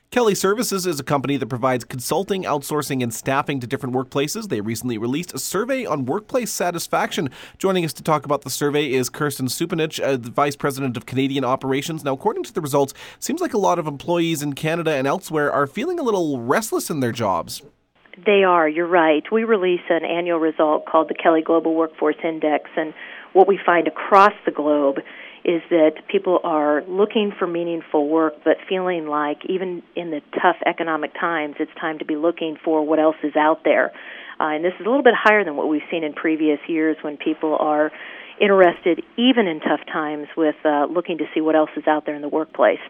Kelly Services is a company that provides consulting, outsourcing, and staffing to different workplaces. They recently released a survey on workplace satisfaction. Joining us to talk about the survey is Kirsten Supanich, the Vice President of Canadian Operations. Now, according to the results, it seems like a lot of employees in Canada and elsewhere are feeling a little restless in their jobs. They are, you're right. We release an annual result called the Kelly Global Workforce Index, and what we find across the globe is that people are looking for meaningful work, but feeling like even in the tough economic times, it's time to be looking for what else is out there. And this is a little bit higher than what we've seen in previous years when people are interested, even in tough times, with looking to see what else is out there in the workplace.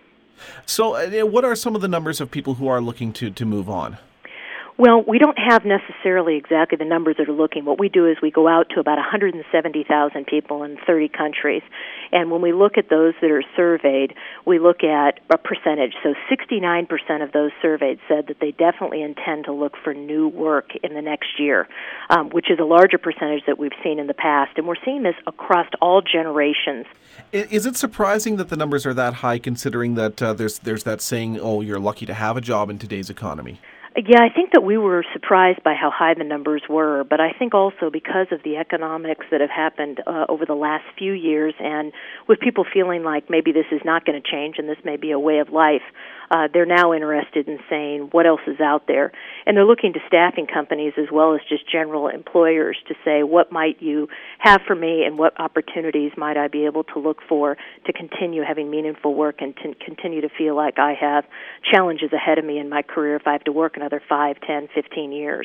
So what are some of the numbers of people who are looking to move on? Well, we don't have necessarily exactly the numbers that are looking. What we do is we go out to about 170,000 people in 30 countries. And when we look at those that are surveyed, we look at a percentage. So 69% of those surveyed said that they definitely intend to look for new work in the next year, which is a larger percentage that we've seen in the past. And we're seeing this across all generations. Is it surprising that the numbers are that high, considering that there's that saying, oh, you're lucky to have a job in today's economy? Yeah, I think that we were surprised by how high the numbers were, but I think also because of the economics that have happened over the last few years, and with people feeling like maybe this is not going to change and this may be a way of life, they're now interested in saying what else is out there. And they're looking to staffing companies as well as just general employers to say, what might you have for me and what opportunities might I be able to look for to continue having meaningful work and to continue to feel like I have challenges ahead of me in my career if I have to work another 5, 10, 15 years.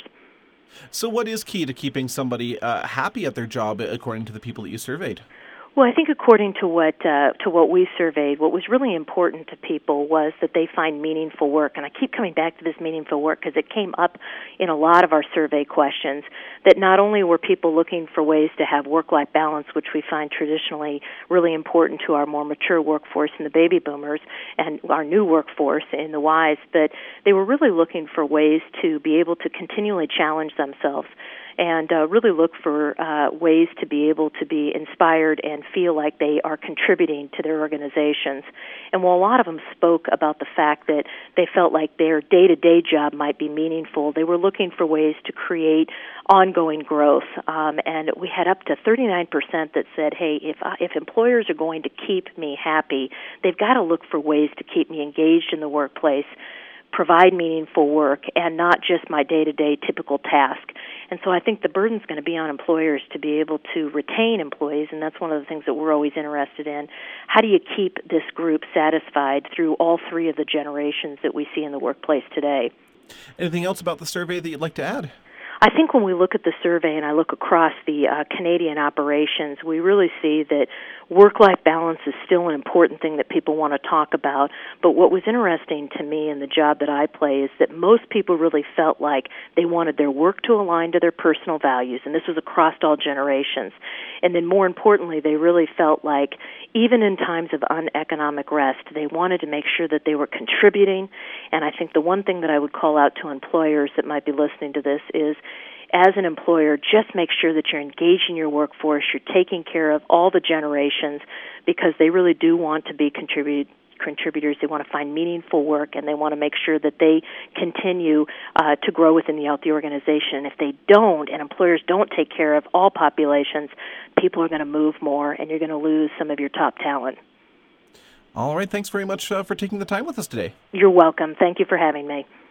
So what is key to keeping somebody happy at their job, according to the people that you surveyed? Well, I think according to what we surveyed, what was really important to people was that they find meaningful work. And I keep coming back to this meaningful work because it came up in a lot of our survey questions, that not only were people looking for ways to have work-life balance, which we find traditionally really important to our more mature workforce in the baby boomers and our new workforce in the Ys, but they were really looking for ways to be able to continually challenge themselves and really look for ways to be able to be inspired and feel like they are contributing to their organizations. And while a lot of them spoke about the fact that they felt like their day-to-day job might be meaningful, they were looking for ways to create ongoing growth. And we had up to 39% that said, hey, if employers are going to keep me happy, they've got to look for ways to keep me engaged in the workplace, provide meaningful work, and not just my day-to-day typical task. And so I think the burden's going to be on employers to be able to retain employees, and that's one of the things that we're always interested in. How do you keep this group satisfied through all three of the generations that we see in the workplace today? Anything else about the survey that you'd like to add? I think when we look at the survey and I look across the Canadian operations, we really see that work-life balance is still an important thing that people want to talk about. But what was interesting to me in the job that I play is that most people really felt like they wanted their work to align to their personal values, and this was across all generations. And then more importantly, they really felt like even in times of uneconomic rest, they wanted to make sure that they were contributing. And I think the one thing that I would call out to employers that might be listening to this is, as an employer, just make sure that you're engaging your workforce, you're taking care of all the generations, because they really do want to be contributors. They want to find meaningful work, and they want to make sure that they continue to grow within the organization. If they don't, and employers don't take care of all populations, people are going to move more, and you're going to lose some of your top talent. All right. Thanks very much for taking the time with us today. You're welcome. Thank you for having me.